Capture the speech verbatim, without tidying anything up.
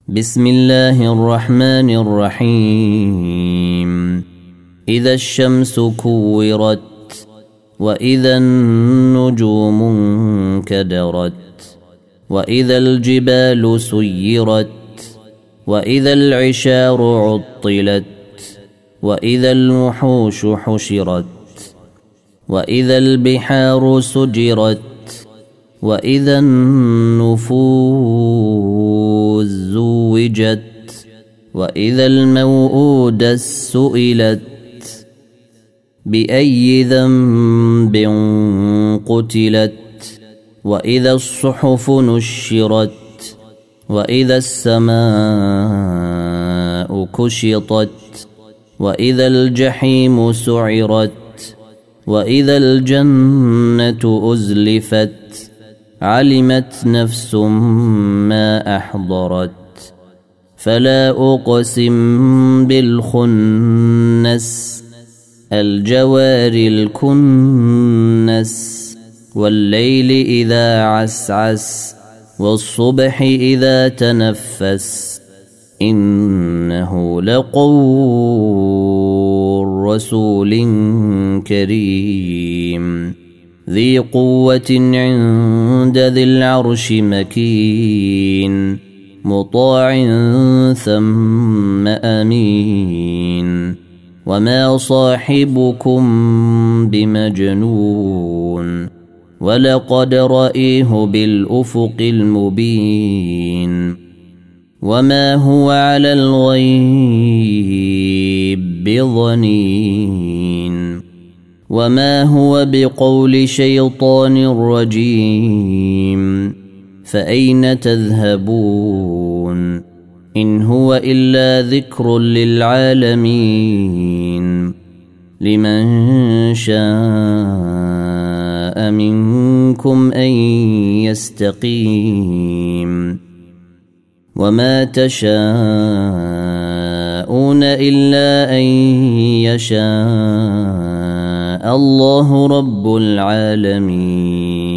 بسم الله الرحمن الرحيم إذا الشمس كورت وإذا النجوم انكدرت وإذا الجبال سيرت وإذا العشار عطلت وإذا الوحوش حشرت وإذا البحار سجرت وإذا النفوس زوجت وإذا الموءودة سئلت بأي ذنب قتلت وإذا الصحف نشرت وإذا السماء كشطت وإذا الجحيم سعرت وإذا الجنة أزلفت علمت نفس ما أحضرت فلا أقسم بالخنس الجوار الكنس والليل إذا عسعس والصبح إذا تنفس إنه لقول رسول كريم ذي قوة عند ذي العرش مكين مطاع ثم أمين وما صاحبكم بمجنون ولقد رأيه بالأفق المبين وما هو على الغيب بضنين وما هو بقول شيطان رجيم فأين تذهبون إن هو إلا ذكر للعالمين لمن شاء منكم أن يستقيم وما تشاءون إلا أن يشاء الله رب العالمين.